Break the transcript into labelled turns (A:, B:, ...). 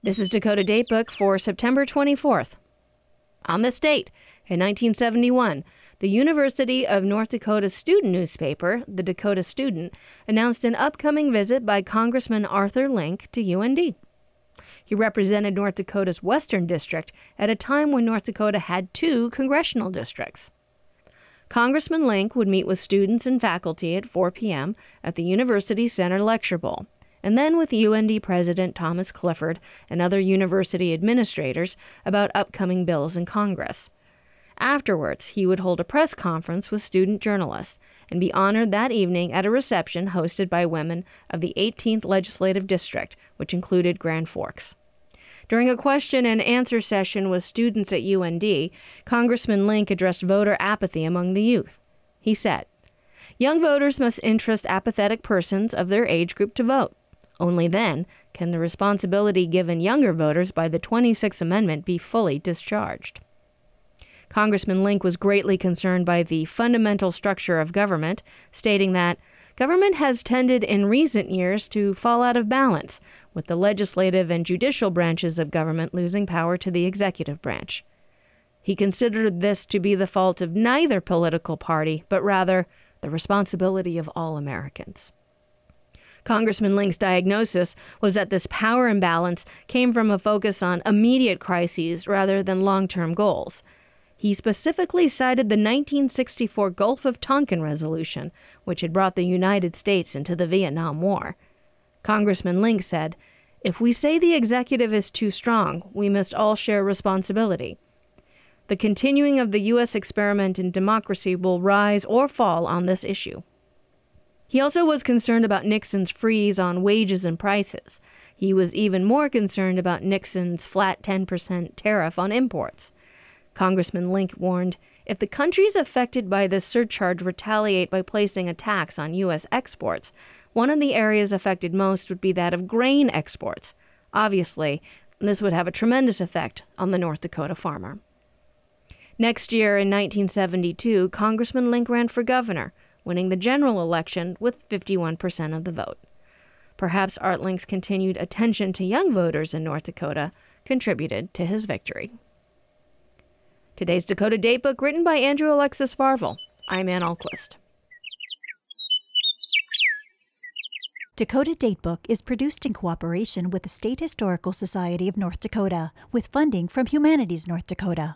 A: This is Dakota Datebook for September 24th. On this date, in 1971, the University of North Dakota student newspaper, the Dakota Student, announced an upcoming visit by Congressman Arthur Link to UND. He represented North Dakota's Western District at a time when North Dakota had 2 congressional districts. Congressman Link would meet with students and faculty at 4 p.m. at the University Center Lecture Bowl, and then with UND President Thomas Clifford and other university administrators about upcoming bills in Congress. Afterwards, he would hold a press conference with student journalists and be honored that evening at a reception hosted by women of the 18th Legislative District, which included Grand Forks. During a question and answer session with students at UND, Congressman Link addressed voter apathy among the youth. He said, "Young voters must interest apathetic persons of their age group to vote. Only then can the responsibility given younger voters by the 26th Amendment be fully discharged." Congressman Link was greatly concerned by the fundamental structure of government, stating that government has tended in recent years to fall out of balance, with the legislative and judicial branches of government losing power to the executive branch. He considered this to be the fault of neither political party, but rather the responsibility of all Americans. Congressman Link's diagnosis was that this power imbalance came from a focus on immediate crises rather than long-term goals. He specifically cited the 1964 Gulf of Tonkin Resolution, which had brought the United States into the Vietnam War. Congressman Link said, "If we say the executive is too strong, we must all share responsibility. The continuing of the U.S. experiment in democracy will rise or fall on this issue." He also was concerned about Nixon's freeze on wages and prices. He was even more concerned about Nixon's flat 10% tariff on imports. Congressman Link warned, if the countries affected by this surcharge retaliate by placing a tax on U.S. exports, one of the areas affected most would be that of grain exports. Obviously, this would have a tremendous effect on the North Dakota farmer. Next year, in 1972, Congressman Link ran for governor, winning the general election with 51% of the vote. Perhaps Art Link's continued attention to young voters in North Dakota contributed to his victory. Today's Dakota Datebook, written by Andrew Alexis Farvel. I'm Ann Ahlquist.
B: Dakota Datebook is produced in cooperation with the State Historical Society of North Dakota, with funding from Humanities North Dakota.